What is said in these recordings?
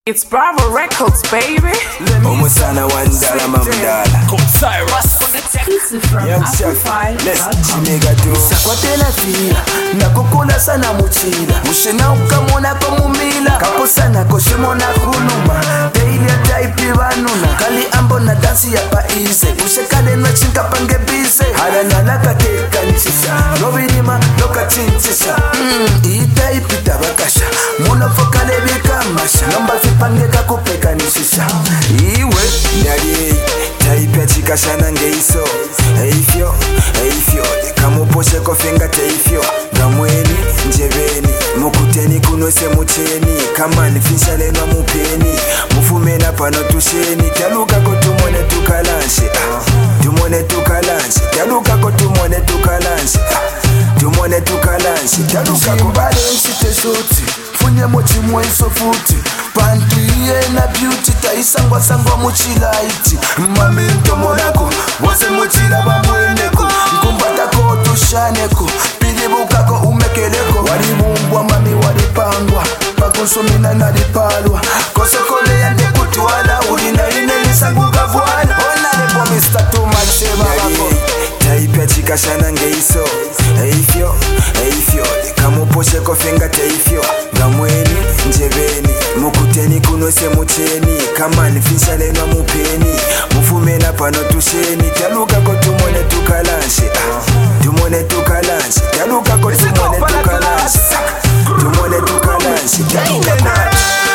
It's Bravo Records, baby. Omusana wandala mamdala Exclusive from Amplify. sakwatela fila nakukula sana muchila mushina ukamona komumila kaposana koshimona kuluma teile taipi vanuna kali ambo na dansi ya paise ushekale na chinka pange bise haranalaka tekanchisa robirima lokachinchisa itaipi tabakasha munofokale bikamasha nomba zipange kakupekanishisha iwe ndali taipi achikashana ngeiso eifyo kamuposhe kofenga teifyo gamweni njeveni mukuteni kunose mucheni kamani fisha lenwa mupeni mufumena pano tusheni talukako tumone tukalanshe tumone tukalanshe talukako tumone tukalanshe tumone tukalanshe talukako balenshi teshuti funye mochimwe iso futi pantu iye na beauty taisangwa muchilaiti mami ntomonako wose muchila bamweneko nkumbatako tushaneko pilibukako umekeleko walibumbwa mami walipangwa pakonsomina nalipalwa kosekole yande kutwala ulina inelisanguka vwana onalepo Mr. Tumacheba bako taipya chikashana ngeiso eifyo kamuposhe kofenga teifyo gamweni njeveni mukuteni kunose mucheni kamani fisha lenwa mupeni mufumena pano tusheni talukako tumone tukalanshe tumone tukalanshe talukako tumone tukalanshe tumone tukalanshe talukako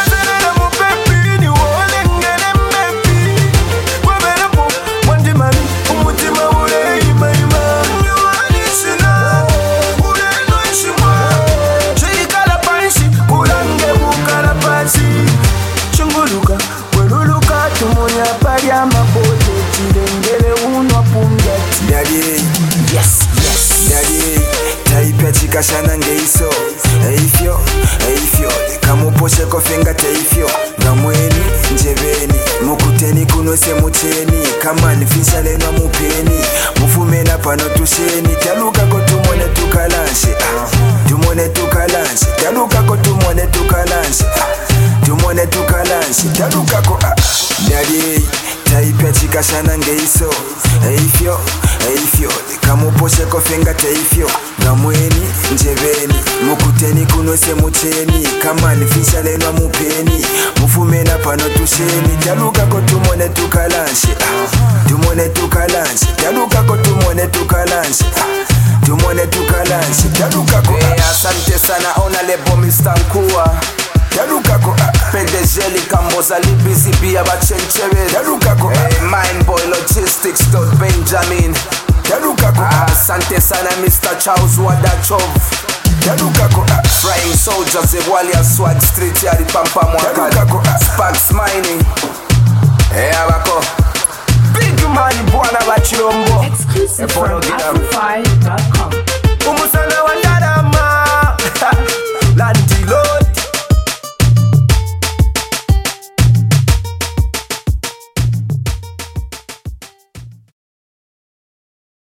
chikashana ngeiso eifyo kamuposhe kofenga teifyo gamweni njeveni mukuteni kunose mucheni kamani fisha lenwa mupeni mufumena pano tusheni talukako tumone tukalanshe tumone tukalanshe talukako tumone tukalanshe tumone tukalanshe talukako ndali taipya chikashana ngeiso eifyo kamuposhe kofenga teifyo gamweni njeveni mukuteni kunose mucheni kamani fisha lenwa mupeni mufumena pano tusheni talukako tumone tukalanshe tumone tukalanshe talukako tumone tukalanshe tumone tukalanshe talukako asante sana ona lebo Mr. Nkua talukako PDG likamboza libisi bia bachenchebe talukako Mindboy Logistics Benjamin talukako asante sana Mr. Charles Wadachov talukako Flying Soldiers Ewalia Swag Street yari pampa talukako Sparks Mining abako Big man bwana bachirombo Exclusive from